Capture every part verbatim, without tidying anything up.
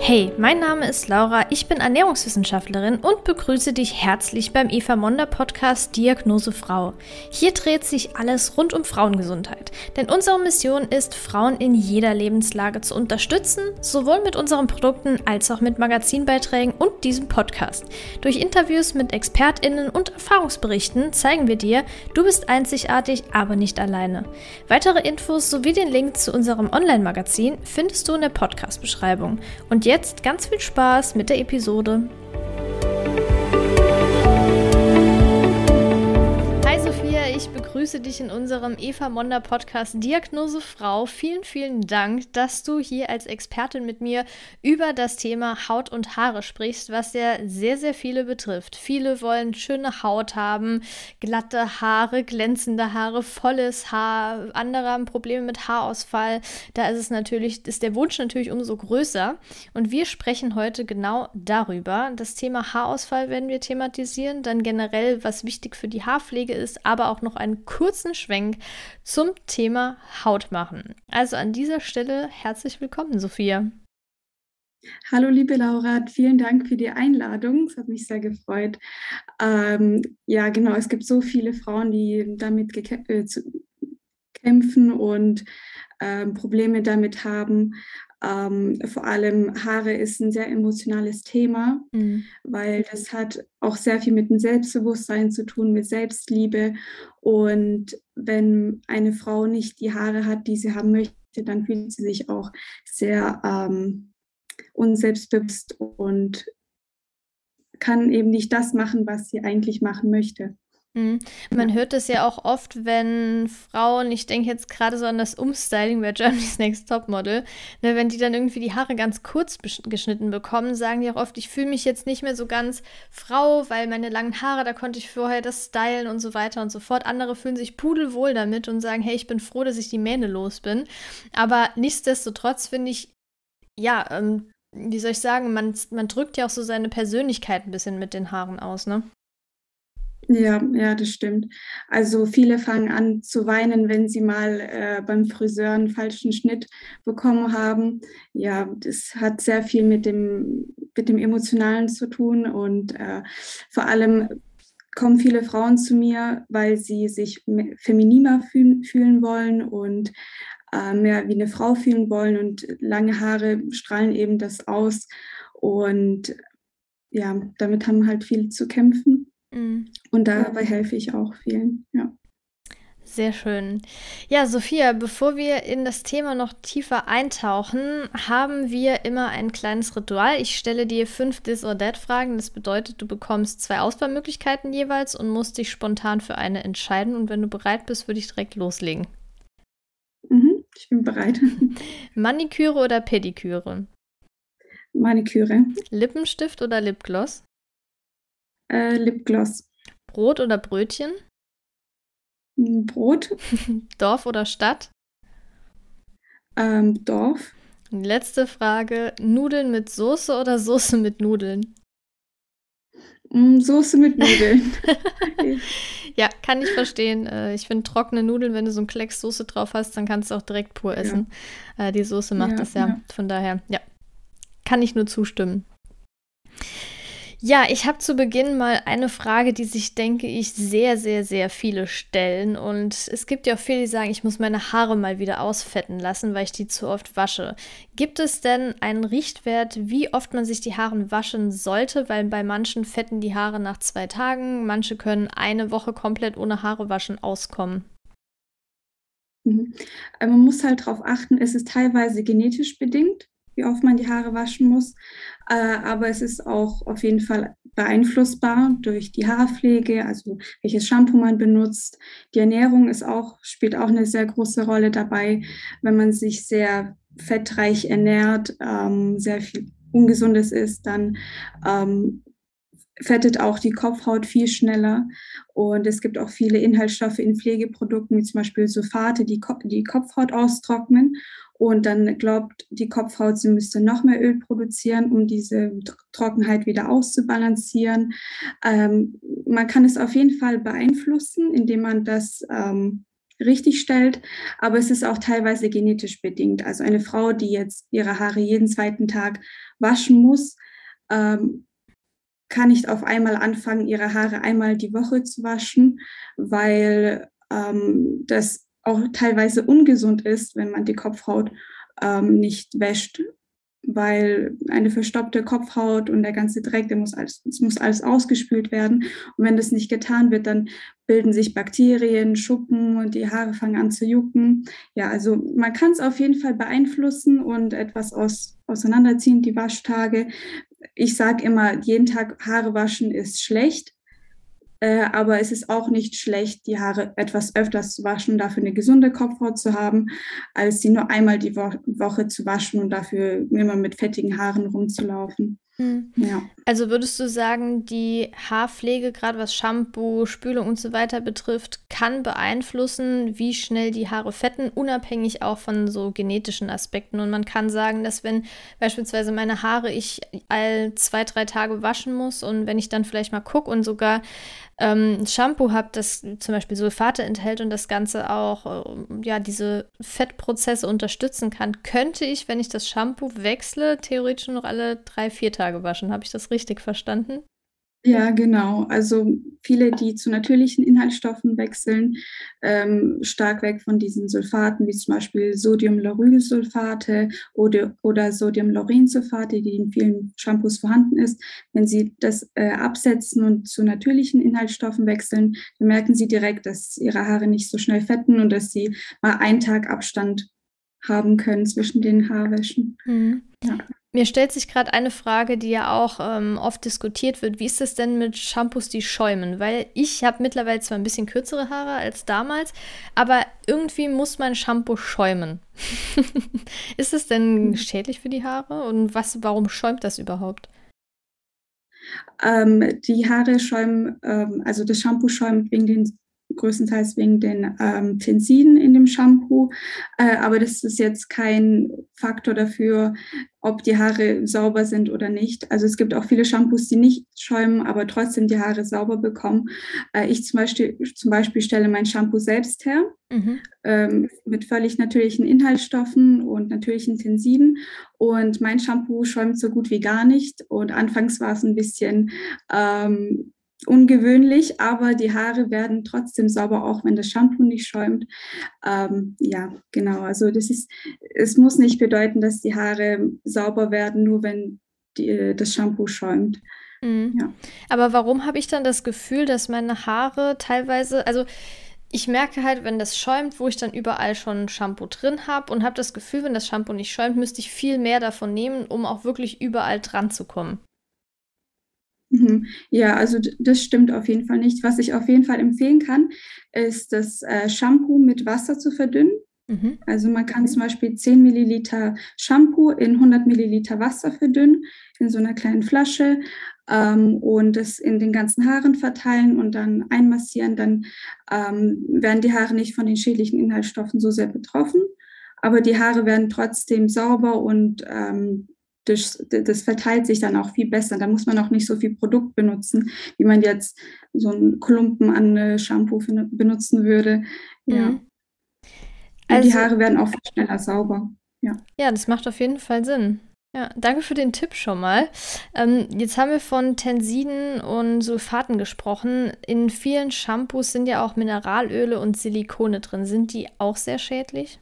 Hey, mein Name ist Laura, ich bin Ernährungswissenschaftlerin und begrüße dich herzlich beim Eva Monder Podcast Diagnose Frau. Hier dreht sich alles rund um Frauengesundheit, denn unsere Mission ist, Frauen in jeder Lebenslage zu unterstützen, sowohl mit unseren Produkten als auch mit Magazinbeiträgen und diesem Podcast. Durch Interviews mit ExpertInnen und Erfahrungsberichten zeigen wir dir, du bist einzigartig, aber nicht alleine. Weitere Infos sowie den Link zu unserem Online-Magazin findest du in der Podcast-Beschreibung. Und jetzt ganz viel Spaß mit der Episode. Hi Sophia, ich begrüße dich in unserem Eva Monder Podcast Diagnose Frau. Vielen, vielen Dank, dass du hier als Expertin mit mir über das Thema Haut und Haare sprichst, was ja sehr, sehr viele betrifft. Viele wollen schöne Haut haben, glatte Haare, glänzende Haare, volles Haar. Andere haben Probleme mit Haarausfall. Da ist es natürlich, ist der Wunsch natürlich umso größer. Und wir sprechen heute genau darüber. Das Thema Haarausfall werden wir thematisieren, dann generell, was wichtig für die Haarpflege ist, aber auch noch einen kurzen Schwenk zum Thema Haut machen. Also an dieser Stelle herzlich willkommen, Sophia. Hallo liebe Laura, vielen Dank für die Einladung, es hat mich sehr gefreut. Ähm, ja genau, es gibt so viele Frauen, die damit gekä- äh, zu, kämpfen und ähm, Probleme damit haben. Ähm, vor allem Haare ist ein sehr emotionales Thema, Mhm. weil das hat auch sehr viel mit dem Selbstbewusstsein zu tun, mit Selbstliebe. Und wenn eine Frau nicht die Haare hat, die sie haben möchte, dann fühlt sie sich auch sehr ähm, unselbstbewusst und kann eben nicht das machen, was sie eigentlich machen möchte. Mhm. Man hört es ja auch oft, wenn Frauen, ich denke jetzt gerade so an das Umstyling bei Germany's Next Topmodel, ne, wenn die dann irgendwie die Haare ganz kurz besch- geschnitten bekommen, sagen die auch oft, ich fühle mich jetzt nicht mehr so ganz Frau, weil meine langen Haare, da konnte ich vorher das stylen und so weiter und so fort. Andere fühlen sich pudelwohl damit und sagen, hey, ich bin froh, dass ich die Mähne los bin. Aber nichtsdestotrotz finde ich, ja, ähm, wie soll ich sagen, man, man drückt ja auch so seine Persönlichkeit ein bisschen mit den Haaren aus, ne? Ja, ja, das stimmt. Also viele fangen an zu weinen, wenn sie mal äh, beim Friseur einen falschen Schnitt bekommen haben. Ja, das hat sehr viel mit dem, mit dem Emotionalen zu tun und äh, vor allem kommen viele Frauen zu mir, weil sie sich me- femininer fühlen, fühlen wollen und äh, mehr wie eine Frau fühlen wollen und lange Haare strahlen eben das aus und ja, damit haben halt viele zu kämpfen. Mhm. Und dabei helfe ich auch vielen, ja. Sehr schön. Ja, Sophia, bevor wir in das Thema noch tiefer eintauchen, haben wir immer ein kleines Ritual. Ich stelle dir fünf This or That Fragen. Das bedeutet, du bekommst zwei Auswahlmöglichkeiten jeweils und musst dich spontan für eine entscheiden. Und wenn du bereit bist, würde ich direkt loslegen. Mhm, ich bin bereit. Maniküre oder Pediküre? Maniküre, Lippenstift oder Lipgloss? äh, Lipgloss, Brot oder Brötchen? m, Brot, Dorf oder Stadt? ähm, Dorf, Und die letzte Frage, Nudeln mit Soße oder Soße mit Nudeln? m, Soße mit Nudeln. Ja, kann ich verstehen. Äh, ich finde trockene Nudeln, wenn du so einen Klecks Soße drauf hast, dann kannst du auch direkt pur Ja, essen. Äh, die Soße macht ja, das ja. ja. Von daher, ja, kann ich nur zustimmen. Ja, ich habe zu Beginn mal eine Frage, die sich, denke ich, sehr, sehr, sehr viele stellen. Und es gibt ja auch viele, die sagen, ich muss meine Haare mal wieder ausfetten lassen, weil ich die zu oft wasche. Gibt es denn einen Richtwert, wie oft man sich die Haare waschen sollte? Weil bei manchen fetten die Haare nach zwei Tagen, manche können eine Woche komplett ohne Haare waschen auskommen. Mhm. Äh, Man muss halt darauf achten, es ist teilweise genetisch bedingt, wie oft man die Haare waschen muss, äh, aber es ist auch auf jeden Fall beeinflussbar durch die Haarpflege, also welches Shampoo man benutzt. Die Ernährung ist auch, spielt auch eine sehr große Rolle dabei, wenn man sich sehr fettreich ernährt, ähm, sehr viel Ungesundes isst, dann ähm, fettet auch die Kopfhaut viel schneller. Und es gibt auch viele Inhaltsstoffe in Pflegeprodukten, wie zum Beispiel Sulfate, die Ko die Kopfhaut austrocknen. Und dann glaubt die Kopfhaut, sie müsste noch mehr Öl produzieren, um diese Trockenheit wieder auszubalancieren. Ähm, man kann es auf jeden Fall beeinflussen, indem man das ähm, richtig stellt, aber es ist auch teilweise genetisch bedingt. Also eine Frau, die jetzt ihre Haare jeden zweiten Tag waschen muss, ähm, kann nicht auf einmal anfangen, ihre Haare einmal die Woche zu waschen, weil ähm, das auch teilweise ungesund ist, wenn man die Kopfhaut ähm, nicht wäscht, weil eine verstopfte Kopfhaut und der ganze Dreck, der muss alles, es muss alles ausgespült werden. Und wenn das nicht getan wird, dann bilden sich Bakterien, Schuppen und die Haare fangen an zu jucken. Ja, also man kann es auf jeden Fall beeinflussen und etwas aus, auseinanderziehen, die Waschtage. Ich sage immer, jeden Tag Haare waschen ist schlecht. Äh, aber es ist auch nicht schlecht, die Haare etwas öfters zu waschen, dafür eine gesunde Kopfhaut zu haben, als sie nur einmal die Wo- Woche zu waschen und dafür immer mit fettigen Haaren rumzulaufen. Hm. Ja. Also würdest du sagen, die Haarpflege, gerade was Shampoo, Spülung und so weiter betrifft, kann beeinflussen, wie schnell die Haare fetten, unabhängig auch von so genetischen Aspekten. Und man kann sagen, dass wenn beispielsweise meine Haare ich all zwei, drei Tage waschen muss und wenn ich dann vielleicht mal gucke und sogar ähm, Shampoo habe, das zum Beispiel Sulfate enthält und das Ganze auch äh, ja, diese Fettprozesse unterstützen kann, könnte ich, wenn ich das Shampoo wechsle, theoretisch nur noch alle drei, vier Tage waschen. Habe ich das richtig verstanden? Ja, genau. Also viele, die zu natürlichen Inhaltsstoffen wechseln, ähm, stark weg von diesen Sulfaten, wie zum Beispiel Sodiumlaurylsulfate oder, oder Sodiumlaurinsulfate, die in vielen Shampoos vorhanden ist. Wenn sie das äh, absetzen und zu natürlichen Inhaltsstoffen wechseln, dann merken sie direkt, dass ihre Haare nicht so schnell fetten und dass sie mal einen Tag Abstand haben können zwischen den Haarwäschen. Mhm. Ja. Mir stellt sich gerade eine Frage, die ja auch ähm, oft diskutiert wird. Wie ist es denn mit Shampoos, die schäumen? Weil ich habe mittlerweile zwar ein bisschen kürzere Haare als damals, aber irgendwie muss mein Shampoo schäumen. Ist es denn schädlich für die Haare? Und was, warum schäumt das überhaupt? Ähm, die Haare schäumen, ähm, also das Shampoo schäumt wegen den, größtenteils wegen den ähm, Tensiden in dem Shampoo. Äh, aber das ist jetzt kein Faktor dafür, ob die Haare sauber sind oder nicht. Also es gibt auch viele Shampoos, die nicht schäumen, aber trotzdem die Haare sauber bekommen. Äh, ich zum Beispiel, zum Beispiel stelle mein Shampoo selbst her, Mhm. ähm, mit völlig natürlichen Inhaltsstoffen und natürlichen Tensiden. Und mein Shampoo schäumt so gut wie gar nicht. Und anfangs war es ein bisschen ähm, ungewöhnlich, aber die Haare werden trotzdem sauber, auch wenn das Shampoo nicht schäumt. Ähm, ja, genau. Also das ist, es muss nicht bedeuten, dass die Haare sauber werden, nur wenn die, das Shampoo schäumt. Mhm. Ja. Aber warum habe ich dann das Gefühl, dass meine Haare teilweise, also ich merke halt, wenn das schäumt, wo ich dann überall schon Shampoo drin habe und habe das Gefühl, wenn das Shampoo nicht schäumt, müsste ich viel mehr davon nehmen, um auch wirklich überall dran zu kommen. Mhm. Ja, also d- das stimmt auf jeden Fall nicht. Was ich auf jeden Fall empfehlen kann, ist das äh, Shampoo mit Wasser zu verdünnen. Mhm. Also man kann zum Beispiel zehn Milliliter Shampoo in hundert Milliliter Wasser verdünnen, in so einer kleinen Flasche, ähm, und das in den ganzen Haaren verteilen und dann einmassieren. Dann ähm, werden die Haare nicht von den schädlichen Inhaltsstoffen so sehr betroffen, aber die Haare werden trotzdem sauber und ähm, das, das verteilt sich dann auch viel besser. Da muss man auch nicht so viel Produkt benutzen, wie man jetzt so einen Klumpen an äh, Shampoo fin- benutzen würde. Ja. Mhm. Und die Also, Haare werden auch viel schneller sauber. Ja. ja, das macht auf jeden Fall Sinn. Ja, danke für den Tipp schon mal. Ähm, jetzt haben wir von Tensiden und Sulfaten gesprochen. In vielen Shampoos sind ja auch Mineralöle und Silikone drin. Sind die auch sehr schädlich?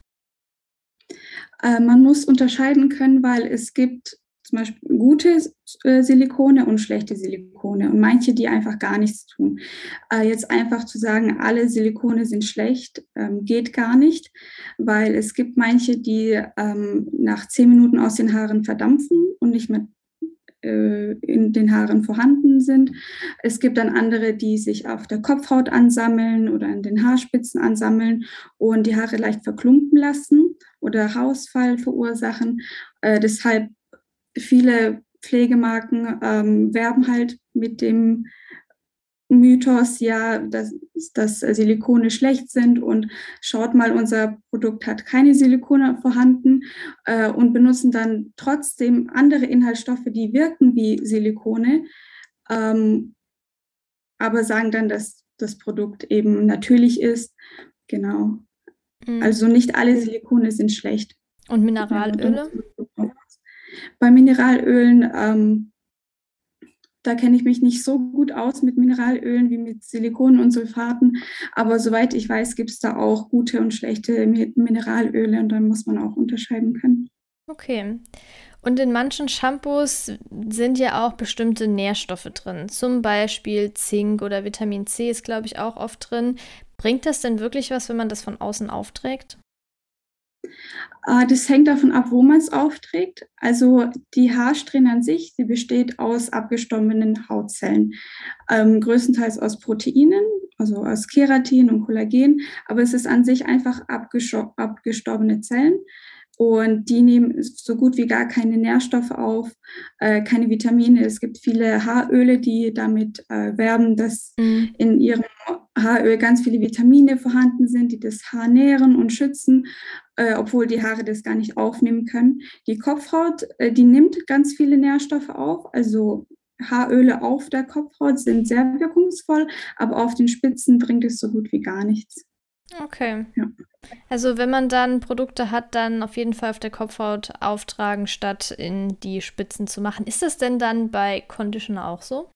Äh, man muss unterscheiden können, weil es gibt zum Beispiel gute äh, Silikone und schlechte Silikone und manche, die einfach gar nichts tun. Äh, jetzt einfach zu sagen, alle Silikone sind schlecht, ähm, geht gar nicht, weil es gibt manche, die ähm, nach zehn Minuten aus den Haaren verdampfen und nicht mehr äh, in den Haaren vorhanden sind. Es gibt dann andere, die sich auf der Kopfhaut ansammeln oder in den Haarspitzen ansammeln und die Haare leicht verklumpen lassen oder Haarausfall verursachen. Äh, deshalb viele Pflegemarken ähm, werben halt mit dem Mythos, ja, dass, dass Silikone schlecht sind und schaut mal, unser Produkt hat keine Silikone vorhanden, äh, und benutzen dann trotzdem andere Inhaltsstoffe, die wirken wie Silikone, ähm, aber sagen dann, dass das Produkt eben natürlich ist. Genau. Mhm. Also nicht alle Silikone sind schlecht. Und Ja, da muss Mineralöle? man bei Mineralölen, ähm, da kenne ich mich nicht so gut aus mit Mineralölen wie mit Silikonen und Sulfaten, aber soweit ich weiß, gibt es da auch gute und schlechte Mi Mineralöle und dann muss man auch unterscheiden können. Okay. Und in manchen Shampoos sind ja auch bestimmte Nährstoffe drin. Zum Beispiel Zink oder Vitamin C ist, glaube ich, auch oft drin. Bringt das denn wirklich was, wenn man das von außen aufträgt? Äh, das hängt davon ab, wo man es aufträgt. Also die Haarsträhne an sich, sie besteht aus abgestorbenen Hautzellen, ähm, größtenteils aus Proteinen, also aus Keratin und Kollagen, aber es ist an sich einfach abgestorbene Zellen. Und die nehmen so gut wie gar keine Nährstoffe auf, äh, keine Vitamine. Es gibt viele Haaröle, die damit äh, werben, dass Mhm. in ihrem Haaröl ganz viele Vitamine vorhanden sind, die das Haar nähren und schützen, äh, obwohl die Haare das gar nicht aufnehmen können. Die Kopfhaut, äh, die nimmt ganz viele Nährstoffe auf, also Haaröle auf der Kopfhaut sind sehr wirkungsvoll, aber auf den Spitzen bringt es so gut wie gar nichts. Okay. Ja. Also wenn man dann Produkte hat, dann auf jeden Fall auf der Kopfhaut auftragen, statt in die Spitzen zu machen. Ist das denn dann bei Conditioner auch so?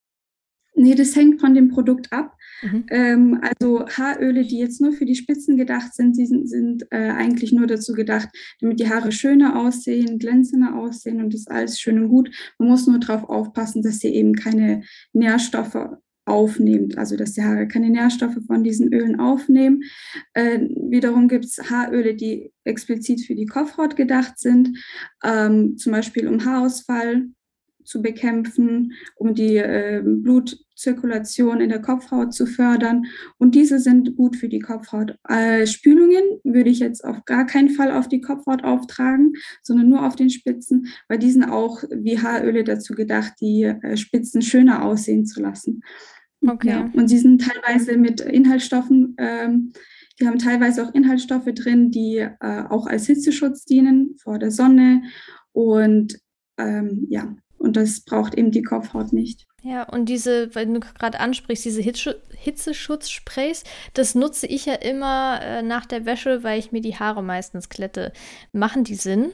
Nee, das hängt von dem Produkt ab. Mhm. Ähm, also Haaröle, die jetzt nur für die Spitzen gedacht sind, die sind, sind äh, eigentlich nur dazu gedacht, damit die Haare schöner aussehen, glänzender aussehen und das ist alles schön und gut. Man muss nur darauf aufpassen, dass sie eben keine Nährstoffe aufnimmt, also dass die Haare keine Nährstoffe von diesen Ölen aufnehmen. Äh, wiederum gibt es Haaröle, die explizit für die Kopfhaut gedacht sind, ähm, zum Beispiel um Haarausfall zu bekämpfen, um die äh, Blutzirkulation in der Kopfhaut zu fördern. Und diese sind gut für die Kopfhaut. Äh, Spülungen würde ich jetzt auf gar keinen Fall auf die Kopfhaut auftragen, sondern nur auf den Spitzen, weil die sind auch wie Haaröle dazu gedacht, die äh, Spitzen schöner aussehen zu lassen. Ja, Okay. und sie sind teilweise mit Inhaltsstoffen, ähm, die haben teilweise auch Inhaltsstoffe drin, die äh, auch als Hitzeschutz dienen vor der Sonne. Und ähm, ja, und das braucht eben die Kopfhaut nicht. Ja, und diese, wenn du gerade ansprichst, diese Hitze Hitzeschutzsprays, das nutze ich ja immer äh, nach der Wäsche, weil ich mir die Haare meistens glätte. Machen die Sinn?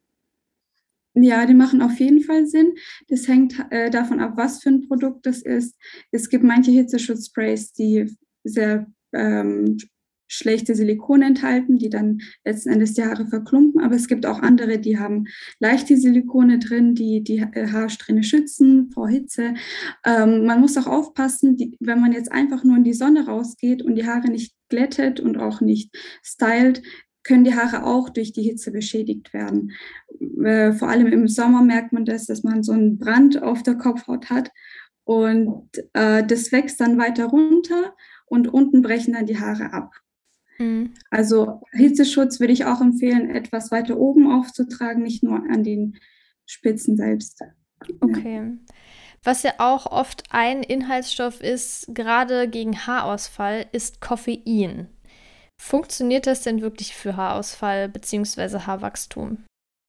Ja, die machen auf jeden Fall Sinn. Das hängt äh, davon ab, was für ein Produkt das ist. Es gibt manche Hitzeschutzsprays, die sehr ähm, schlechte Silikone enthalten, die dann letzten Endes die Haare verklumpen. Aber es gibt auch andere, die haben leichte Silikone drin, die die äh, Haarsträhne schützen vor Hitze. Ähm, man muss auch aufpassen, die, wenn man jetzt einfach nur in die Sonne rausgeht und die Haare nicht glättet und auch nicht stylt, können die Haare auch durch die Hitze beschädigt werden. Äh, vor allem im Sommer merkt man das, dass man so einen Brand auf der Kopfhaut hat und äh, das wächst dann weiter runter und unten brechen dann die Haare ab. Mhm. Also Hitzeschutz würde ich auch empfehlen, etwas weiter oben aufzutragen, nicht nur an den Spitzen selbst. Ja. Okay. Was ja auch oft ein Inhaltsstoff ist, gerade gegen Haarausfall, ist Koffein. Funktioniert das denn wirklich für Haarausfall bzw. Haarwachstum?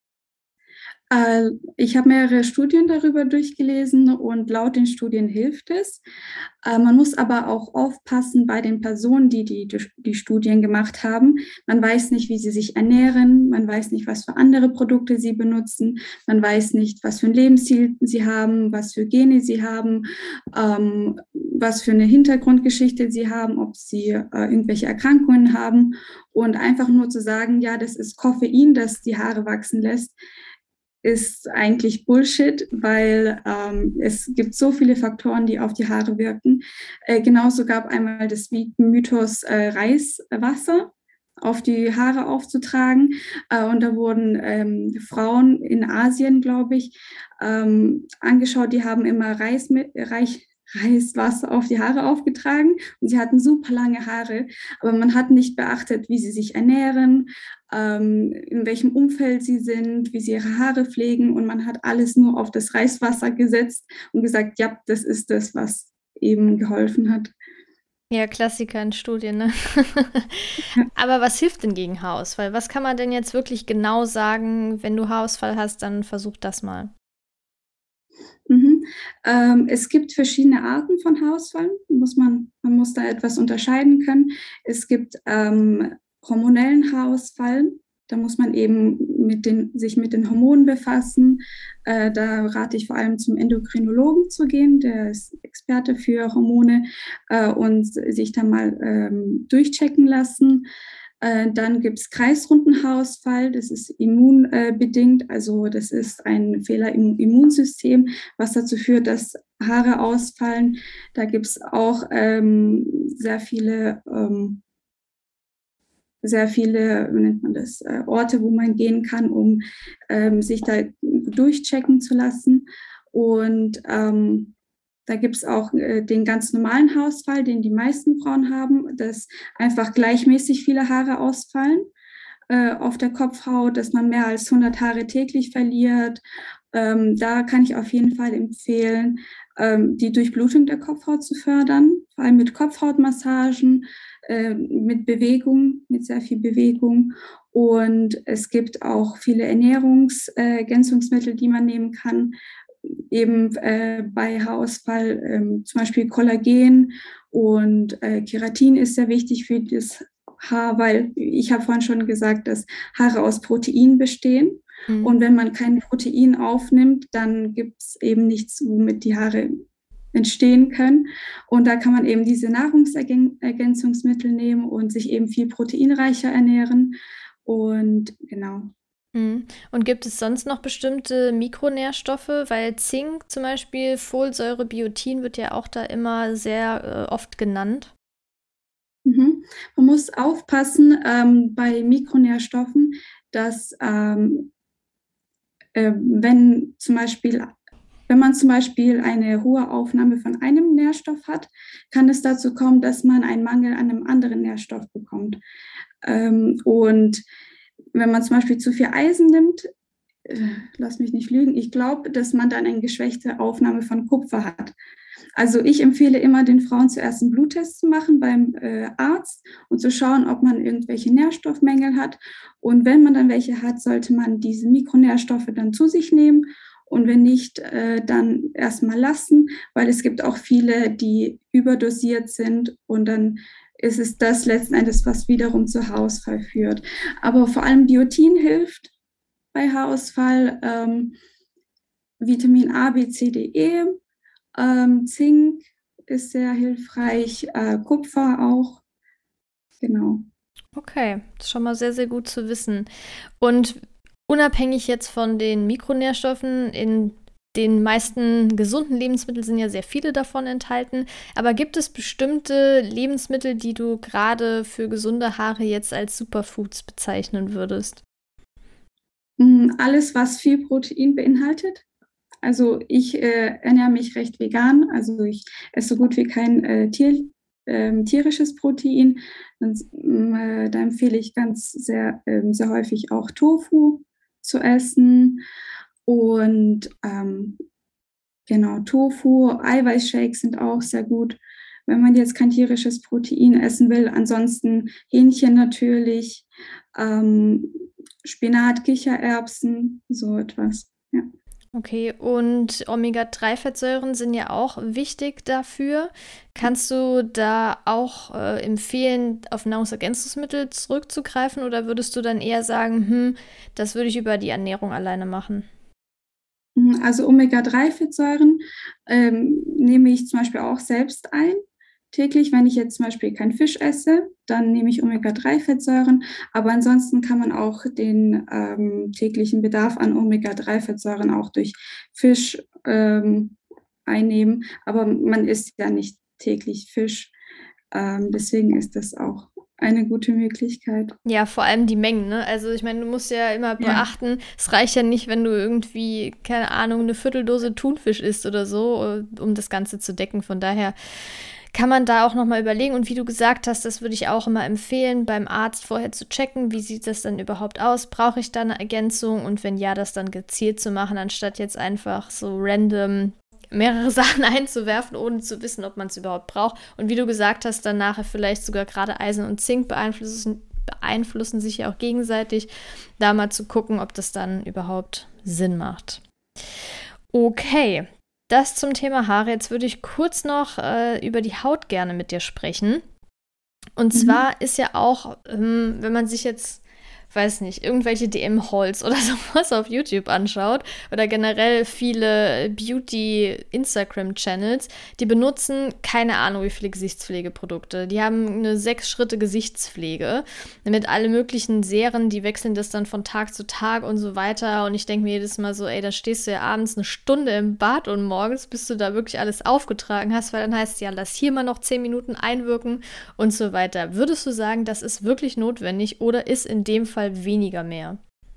Äh, ich habe mehrere Studien darüber durchgelesen und laut den Studien hilft es. Äh, man muss aber auch aufpassen bei den Personen, die, die die Studien gemacht haben. Man weiß nicht, wie sie sich ernähren, man weiß nicht, was für andere Produkte sie benutzen, man weiß nicht, was für ein Lebensstil sie haben, was für Gene sie haben, ähm, was für eine Hintergrundgeschichte sie haben, ob sie äh, irgendwelche Erkrankungen haben. Und einfach nur zu sagen, ja, das ist Koffein, das die Haare wachsen lässt, ist eigentlich Bullshit, weil ähm, es gibt so viele Faktoren, die auf die Haare wirken. Äh, genauso gab einmal das Mythos äh, Reiswasser auf die Haare aufzutragen. Äh, und da wurden ähm, Frauen in Asien, glaube ich, ähm, angeschaut, die haben immer Reis mit, Reich, Reiswasser auf die Haare aufgetragen und sie hatten super lange Haare, aber man hat nicht beachtet, wie sie sich ernähren, ähm, in welchem Umfeld sie sind, wie sie ihre Haare pflegen und man hat alles nur auf das Reiswasser gesetzt und gesagt, ja, das ist das, was eben geholfen hat. Ja, Klassiker in Studien, ne? Ja. Aber was hilft denn gegen Haarausfall? Was kann man denn jetzt wirklich genau sagen, wenn du Haarausfall hast, dann versuch das mal. Mhm. Ähm, es gibt verschiedene Arten von Haarausfall, muss man, man muss da etwas unterscheiden können. Es gibt ähm, hormonellen Haarausfall. Da muss man eben mit den, sich mit den Hormonen befassen. Äh, da rate ich vor allem zum Endokrinologen zu gehen, der ist Experte für Hormone, äh, und sich da mal ähm, durchchecken lassen. Äh, dann gibt es Kreisrundenhaarausfall, das ist immunbedingt, äh, also das ist ein Fehler im Immunsystem, was dazu führt, dass Haare ausfallen. Da gibt es auch ähm, sehr viele ähm, sehr viele, wie nennt man das, äh, Orte, wo man gehen kann, um ähm, sich da durchchecken zu lassen. Und ähm, da gibt es auch äh, den ganz normalen Haarausfall, den die meisten Frauen haben, dass einfach gleichmäßig viele Haare ausfallen äh, auf der Kopfhaut, dass man mehr als hundert Haare täglich verliert. Ähm, da kann ich auf jeden Fall empfehlen, ähm, die Durchblutung der Kopfhaut zu fördern, vor allem mit Kopfhautmassagen, äh, mit Bewegung, mit sehr viel Bewegung. Und es gibt auch viele Ernährungsergänzungsmittel, äh, die man nehmen kann, eben äh, bei Haarausfall, ähm, zum Beispiel Kollagen und äh, Keratin ist sehr wichtig für das Haar, weil ich habe vorhin schon gesagt, dass Haare aus Protein bestehen. Mhm. Und wenn man kein Protein aufnimmt, dann gibt es eben nichts, womit die Haare entstehen können. Und da kann man eben diese Nahrungsergänzungsmittel nehmen und sich eben viel proteinreicher ernähren. Und genau. Und gibt es sonst noch bestimmte Mikronährstoffe? Weil Zink zum Beispiel, Folsäure, Biotin wird ja auch da immer sehr äh, oft genannt. Mhm. Man muss aufpassen ähm, bei Mikronährstoffen, dass ähm, äh, wenn zum Beispiel Wenn man zum Beispiel eine hohe Aufnahme von einem Nährstoff hat, kann es dazu kommen, dass man einen Mangel an einem anderen Nährstoff bekommt. Ähm, und wenn man zum Beispiel zu viel Eisen nimmt, äh, lass mich nicht lügen, ich glaube, dass man dann eine geschwächte Aufnahme von Kupfer hat. Also ich empfehle immer den Frauen zuerst einen Bluttest zu machen beim äh, Arzt und zu schauen, ob man irgendwelche Nährstoffmängel hat. Und wenn man dann welche hat, sollte man diese Mikronährstoffe dann zu sich nehmen. Und wenn nicht, äh, dann erstmal lassen, weil es gibt auch viele, die überdosiert sind und dann ist es das letzten Endes, was wiederum zu Haarausfall führt. Aber vor allem Biotin hilft bei Haarausfall, ähm, Vitamin A, B, C, D, E, ähm, Zink ist sehr hilfreich, äh, Kupfer auch, genau. Okay, das ist schon mal sehr, sehr gut zu wissen. Und unabhängig jetzt von den Mikronährstoffen, in den meisten gesunden Lebensmitteln sind ja sehr viele davon enthalten. Aber gibt es bestimmte Lebensmittel, die du gerade für gesunde Haare jetzt als Superfoods bezeichnen würdest? Alles, was viel Protein beinhaltet. Also ich äh, ernähre mich recht vegan. Also ich esse so gut wie kein äh, Tier, äh, tierisches Protein. Und, äh, da empfehle ich ganz sehr, äh, sehr häufig auch Tofu zu essen. Und ähm, genau, Tofu, Eiweißshakes sind auch sehr gut, wenn man jetzt kein tierisches Protein essen will. Ansonsten Hähnchen natürlich, ähm, Spinat, Kichererbsen, so etwas, ja. Okay, und Omega drei Fettsäuren sind ja auch wichtig dafür. Kannst du da auch äh, empfehlen, auf Nahrungsergänzungsmittel zurückzugreifen oder würdest du dann eher sagen, hm, das würde ich über die Ernährung alleine machen? Also Omega drei Fettsäuren ähm, nehme ich zum Beispiel auch selbst ein. Täglich, wenn ich jetzt zum Beispiel keinen Fisch esse, dann nehme ich Omega drei Fettsäuren. Aber ansonsten kann man auch den ähm, täglichen Bedarf an Omega drei Fettsäuren auch durch Fisch ähm, einnehmen. Aber man isst ja nicht täglich Fisch. Ähm, deswegen ist das auch eine gute Möglichkeit. Ja, vor allem die Mengen, ne? Also ich meine, du musst ja immer beachten, ja. Es reicht ja nicht, wenn du irgendwie, keine Ahnung, eine Vierteldose Thunfisch isst oder so, um das Ganze zu decken. Von daher kann man da auch nochmal überlegen. Und wie du gesagt hast, das würde ich auch immer empfehlen, beim Arzt vorher zu checken, wie sieht das dann überhaupt aus? Brauche ich da eine Ergänzung? Und wenn ja, das dann gezielt zu machen, anstatt jetzt einfach so random mehrere Sachen einzuwerfen, ohne zu wissen, ob man es überhaupt braucht. Und wie du gesagt hast, dann nachher vielleicht sogar gerade Eisen und Zink beeinflussen, beeinflussen sich ja auch gegenseitig. Da mal zu gucken, ob das dann überhaupt Sinn macht. Okay, das zum Thema Haare. Jetzt würde ich kurz noch äh, über die Haut gerne mit dir sprechen. Und Mhm. zwar ist ja auch, ähm, wenn man sich jetzt, weiß nicht, irgendwelche D M-Hauls oder sowas auf YouTube anschaut oder generell viele Beauty-Instagram-Channels, die benutzen keine Ahnung wie viele Gesichtspflegeprodukte. Die haben eine sechs Schritte Gesichtspflege mit allen möglichen Serien, die wechseln das dann von Tag zu Tag und so weiter. Und ich denke mir jedes Mal so, ey, da stehst du ja abends eine Stunde im Bad und morgens, bis du da wirklich alles aufgetragen hast, weil dann heißt es ja, lass hier mal noch zehn Minuten einwirken und so weiter. Würdest du sagen, das ist wirklich notwendig oder ist in dem Fall weniger mehr?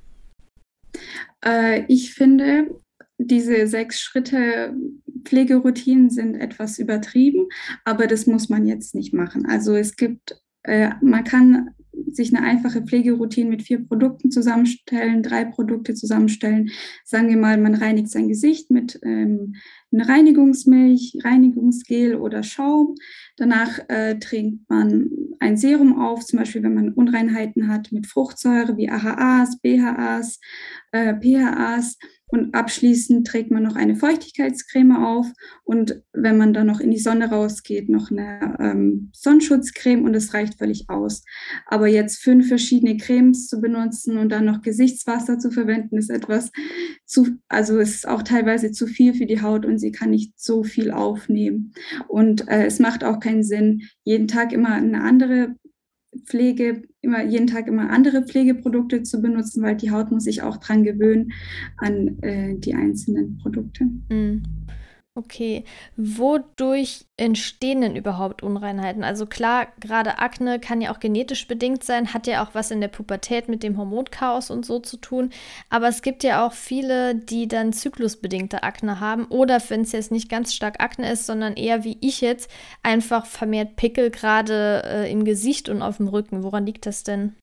Äh, ich finde, diese sechs Schritte Pflegeroutinen sind etwas übertrieben, aber das muss man jetzt nicht machen. Also es gibt, äh, man kann sich eine einfache Pflegeroutine mit vier Produkten zusammenstellen, drei Produkte zusammenstellen. Sagen wir mal, man reinigt sein Gesicht mit ähm, einer Reinigungsmilch, Reinigungsgel oder Schaum. Danach äh, trinkt man ein Serum auf, zum Beispiel wenn man Unreinheiten hat mit Fruchtsäure wie A H As, B H As, äh, P H As. Und abschließend trägt man noch eine Feuchtigkeitscreme auf und wenn man dann noch in die Sonne rausgeht, noch eine ähm, Sonnenschutzcreme und es reicht völlig aus. Aber jetzt fünf verschiedene Cremes zu benutzen und dann noch Gesichtswasser zu verwenden, ist etwas zu, also es ist auch teilweise zu viel für die Haut und sie kann nicht so viel aufnehmen. Und äh, es macht auch keinen Sinn, jeden Tag immer eine andere Pflege, immer jeden Tag immer andere Pflegeprodukte zu benutzen, weil die Haut muss sich auch dran gewöhnen an äh, die einzelnen Produkte. Mm. Okay, wodurch entstehen denn überhaupt Unreinheiten? Also klar, gerade Akne kann ja auch genetisch bedingt sein, hat ja auch was in der Pubertät mit dem Hormonchaos und so zu tun. Aber es gibt ja auch viele, die dann zyklusbedingte Akne haben oder wenn es jetzt nicht ganz stark Akne ist, sondern eher wie ich jetzt einfach vermehrt Pickel gerade äh, im Gesicht und auf dem Rücken. Woran liegt das denn?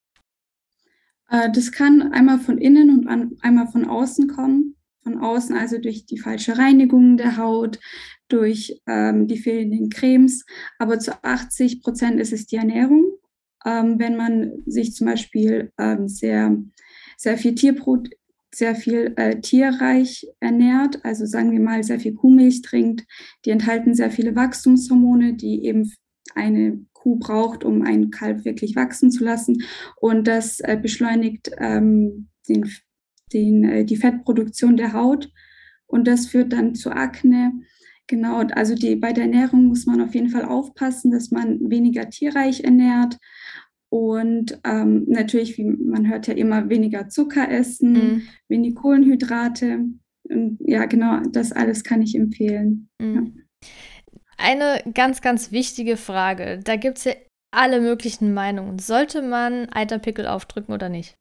Äh, das kann einmal von innen und an, einmal von außen kommen. Von außen also durch die falsche Reinigung der Haut, durch ähm, die fehlenden Cremes. Aber zu achtzig Prozent ist es die Ernährung. Ähm, wenn man sich zum Beispiel ähm, sehr, sehr viel Tierbrot, sehr viel äh, tierreich ernährt, also sagen wir mal sehr viel Kuhmilch trinkt, die enthalten sehr viele Wachstumshormone, die eben eine Kuh braucht, um ein Kalb wirklich wachsen zu lassen. Und das äh, beschleunigt ähm, den, den, äh, die Fettproduktion der Haut und das führt dann zu Akne. Genau, also die, bei der Ernährung muss man auf jeden Fall aufpassen, dass man weniger tierreich ernährt und ähm, natürlich, wie man hört ja immer, weniger Zucker essen, Mm, wenig Kohlenhydrate. Und ja, genau, das alles kann ich empfehlen. Ja. mm. Eine ganz, ganz wichtige Frage. Da gibt es ja alle möglichen Meinungen. Sollte man Eiterpickel aufdrücken oder nicht?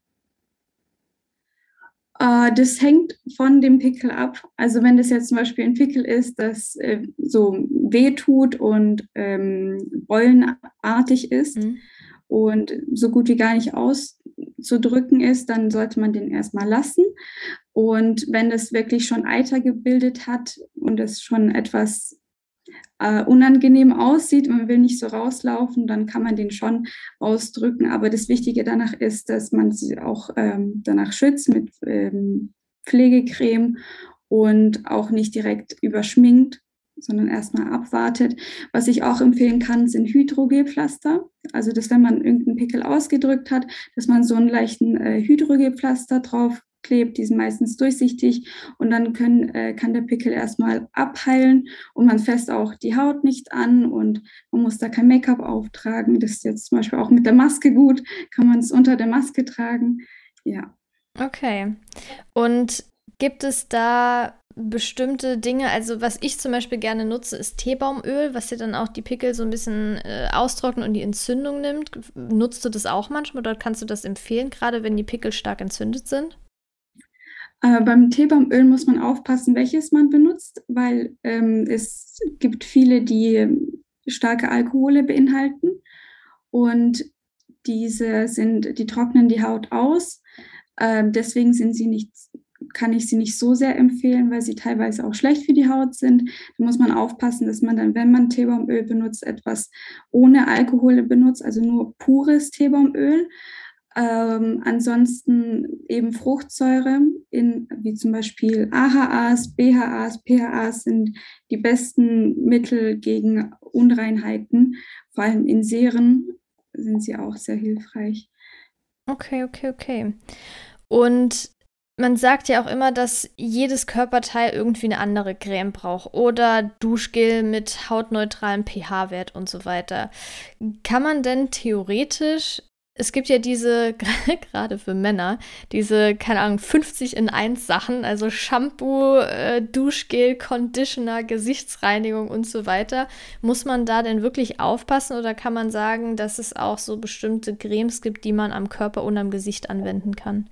Äh, das hängt von dem Pickel ab. Also wenn das jetzt zum Beispiel ein Pickel ist, das äh, so wehtut und ähm, bollenartig ist Mm. und so gut wie gar nicht auszudrücken ist, dann sollte man den erstmal lassen. Und wenn das wirklich schon Eiter gebildet hat und es schon etwas äh, unangenehm aussieht und man will nicht so rauslaufen, dann kann man den schon ausdrücken. Aber das Wichtige danach ist, dass man sie auch ähm, danach schützt mit ähm, Pflegecreme und auch nicht direkt überschminkt, sondern erstmal abwartet. Was ich auch empfehlen kann, sind Hydrogelpflaster. Also, dass wenn man irgendeinen Pickel ausgedrückt hat, dass man so einen leichten äh, Hydrogelpflaster drauf klebt, die sind meistens durchsichtig und dann können, äh, kann der Pickel erstmal abheilen und man fasst auch die Haut nicht an und man muss da kein Make-up auftragen. Das ist jetzt zum Beispiel auch mit der Maske gut, kann man es unter der Maske tragen. Ja. Okay. Und gibt es da bestimmte Dinge, also was ich zum Beispiel gerne nutze, ist Teebaumöl, was dir dann auch die Pickel so ein bisschen äh, austrocknet und die Entzündung nimmt. Nutzt du das auch manchmal oder kannst du das empfehlen, gerade wenn die Pickel stark entzündet sind? Äh, beim Teebaumöl muss man aufpassen, welches man benutzt, weil ähm, es gibt viele, die starke Alkohole beinhalten und diese sind, die trocknen die Haut aus. Ähm, deswegen sind sie nicht, kann ich sie nicht so sehr empfehlen, weil sie teilweise auch schlecht für die Haut sind. Da muss man aufpassen, dass man dann, wenn man Teebaumöl benutzt, etwas ohne Alkohol benutzt, also nur pures Teebaumöl. Ähm, ansonsten eben Fruchtsäure in, wie zum Beispiel A H As, B H As, P H As sind die besten Mittel gegen Unreinheiten. Vor allem in Seren sind sie auch sehr hilfreich. Okay, okay, okay. Und man sagt ja auch immer, dass jedes Körperteil irgendwie eine andere Creme braucht oder Duschgel mit hautneutralem pH-Wert und so weiter. Kann man denn theoretisch, es gibt ja diese, gerade für Männer, diese, keine Ahnung, fünfzig in eins Sachen, also Shampoo, äh, Duschgel, Conditioner, Gesichtsreinigung und so weiter. Muss man da denn wirklich aufpassen oder kann man sagen, dass es auch so bestimmte Cremes gibt, die man am Körper und am Gesicht anwenden kann?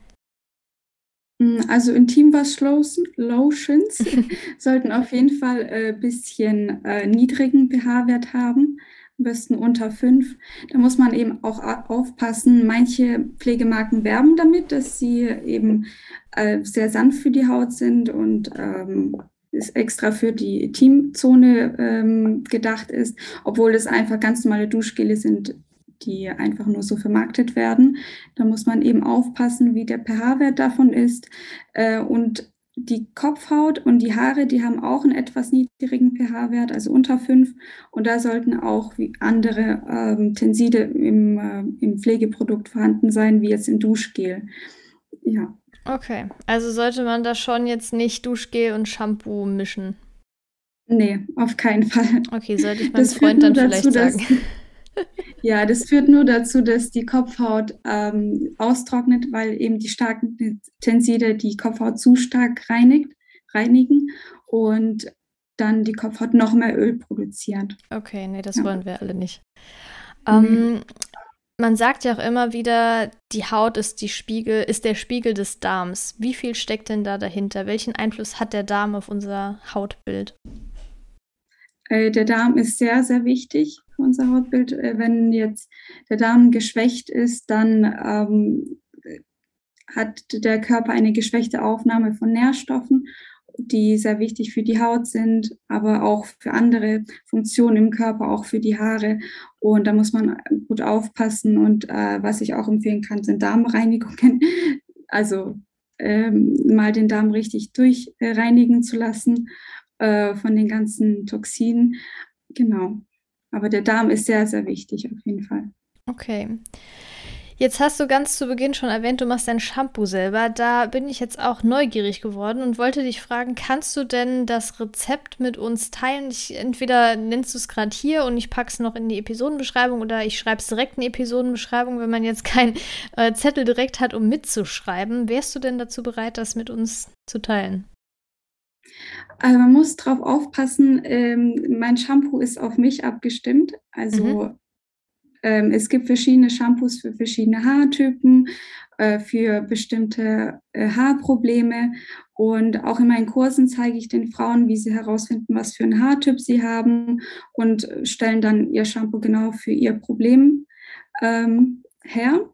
Also Intimwasch-Lotions sollten auf jeden Fall ein äh, bisschen äh, niedrigen pH-Wert haben, am besten unter fünf. Da muss man eben auch aufpassen. Manche Pflegemarken werben damit, dass sie eben äh, sehr sanft für die Haut sind und ähm, ist extra für die Intimzone ähm, gedacht ist, obwohl es einfach ganz normale Duschgele sind, die einfach nur so vermarktet werden. Da muss man eben aufpassen, wie der pH-Wert davon ist. Äh, und die Kopfhaut und die Haare, die haben auch einen etwas niedrigen pH-Wert, also unter fünf. Und da sollten auch wie andere ähm, Tenside im, äh, im Pflegeprodukt vorhanden sein, wie jetzt im Duschgel. Ja. Okay, also sollte man da schon jetzt nicht Duschgel und Shampoo mischen? Nee, auf keinen Fall. Okay, sollte ich meinem Das führt Freund dann nur dazu, vielleicht sagen. dass Ja, das führt nur dazu, dass die Kopfhaut ähm, austrocknet, weil eben die starken Tenside die Kopfhaut zu stark reinigt, reinigen und dann die Kopfhaut noch mehr Öl produziert. Okay, nee, das Ja. wollen wir alle nicht. Nee. Ähm, man sagt ja auch immer wieder, die Haut ist die Spiegel, ist der Spiegel des Darms. Wie viel steckt denn da dahinter? Welchen Einfluss hat der Darm auf unser Hautbild? Äh, der Darm ist sehr, sehr wichtig für unser Hautbild. Äh, wenn jetzt der Darm geschwächt ist, dann ähm, hat der Körper eine geschwächte Aufnahme von Nährstoffen, die sehr wichtig für die Haut sind, aber auch für andere Funktionen im Körper, auch für die Haare. Und da muss man gut aufpassen. Und äh, was ich auch empfehlen kann, sind Darmreinigungen. Also ähm, mal den Darm richtig durchreinigen äh, zu lassen äh, von den ganzen Toxinen. Genau. Aber der Darm ist sehr, sehr wichtig auf jeden Fall. Okay. Jetzt hast du ganz zu Beginn schon erwähnt, du machst dein Shampoo selber. Da bin ich jetzt auch neugierig geworden und wollte dich fragen, kannst du denn das Rezept mit uns teilen? Ich, entweder nennst du es gerade hier und ich packe es noch in die Episodenbeschreibung oder ich schreibe es direkt in die Episodenbeschreibung, wenn man jetzt keinen äh, Zettel direkt hat, um mitzuschreiben. Wärst du denn dazu bereit, das mit uns zu teilen? Also man muss drauf aufpassen, ähm, mein Shampoo ist auf mich abgestimmt. Also Mhm. ähm, es gibt verschiedene Shampoos für verschiedene Haartypen, äh, für bestimmte äh, Haarprobleme. Und auch in meinen Kursen zeige ich den Frauen, wie sie herausfinden, was für einen Haartyp sie haben und stellen dann ihr Shampoo genau für ihr Problem ähm, her.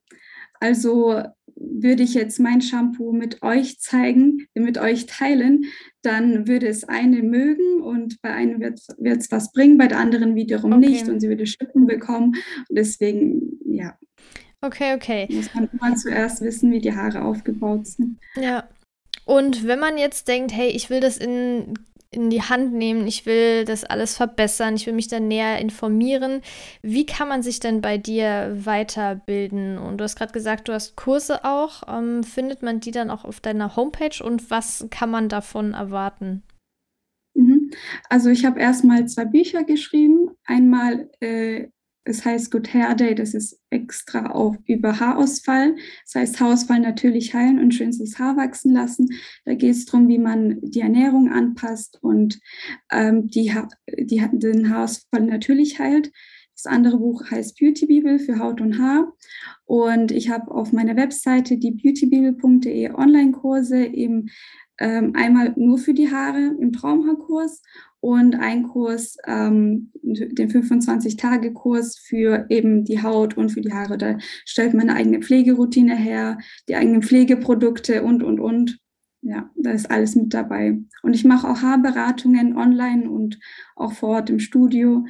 Also würde ich jetzt mein Shampoo mit euch zeigen, mit euch teilen, dann würde es eine mögen und bei einem wird es was bringen, bei der anderen wiederum Okay. nicht und sie würde Schippen bekommen. Und deswegen, ja, Okay, okay. muss man immer zuerst wissen, wie die Haare aufgebaut sind. Ja. Und wenn man jetzt denkt, hey, ich will das in, in die Hand nehmen, ich will das alles verbessern, ich will mich dann näher informieren, wie kann man sich denn bei dir weiterbilden? Und du hast gerade gesagt, du hast Kurse auch. Ähm, findet man die dann auch auf deiner Homepage und was kann man davon erwarten? Mhm. Also ich habe erstmal zwei Bücher geschrieben. Einmal, äh, es heißt Good Hair Day, das ist extra auch über Haarausfall. Das heißt, Haarausfall natürlich heilen und schönstes Haar wachsen lassen. Da geht es darum, wie man die Ernährung anpasst und ähm, die, ha die, den Haarausfall natürlich heilt. Das andere Buch heißt Beauty Bibel für Haut und Haar. Und ich habe auf meiner Webseite die beautybibel punkt de Online-Kurse eben ähm, einmal nur für die Haare im Traumhaarkurs und ein Kurs, ähm, den fünfundzwanzig-Tage-Kurs für eben die Haut und für die Haare. Da stellt man eine eigene Pflegeroutine her, die eigenen Pflegeprodukte und, und, und. Ja, da ist alles mit dabei. Und ich mache auch Haarberatungen online und auch vor Ort im Studio,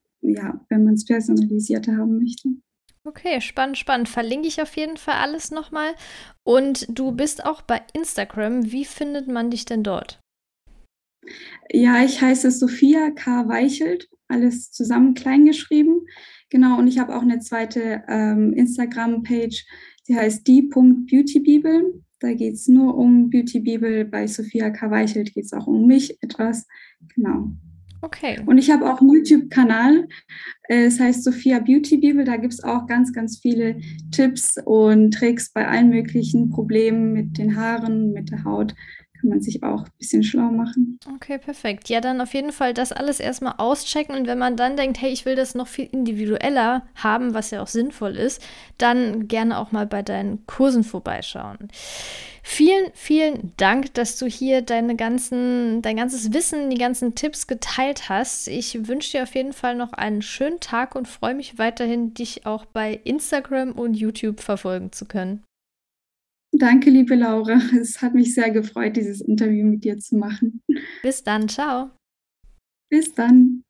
ja, wenn man es personalisierter haben möchte. Okay, spannend, spannend. Verlinke ich auf jeden Fall alles nochmal. Und du bist auch bei Instagram. Wie findet man dich denn dort? Ja, ich heiße Sophia K. Weichelt alles zusammen klein geschrieben. Genau, und ich habe auch eine zweite ähm, Instagram-Page, die heißt die Punkt Beautybibel. Da geht es nur um Beautybibel. Bei Sophia K. Weichelt geht es auch um mich etwas. Genau. Okay. Und ich habe auch einen YouTube-Kanal, es heißt Sophia Beautybibel. Da gibt es auch ganz, ganz viele Tipps und Tricks bei allen möglichen Problemen mit den Haaren, mit der Haut. Kann man sich auch ein bisschen schlau machen. Okay, perfekt. Ja, dann auf jeden Fall das alles erstmal auschecken. Und wenn man dann denkt, hey, ich will das noch viel individueller haben, was ja auch sinnvoll ist, dann gerne auch mal bei deinen Kursen vorbeischauen. Vielen, vielen Dank, dass du hier deine ganzen, dein ganzes Wissen, die ganzen Tipps geteilt hast. Ich wünsche dir auf jeden Fall noch einen schönen Tag und freue mich weiterhin, dich auch bei Instagram und YouTube verfolgen zu können. Danke, liebe Laura. Es hat mich sehr gefreut, dieses Interview mit dir zu machen. Bis dann, ciao. Bis dann.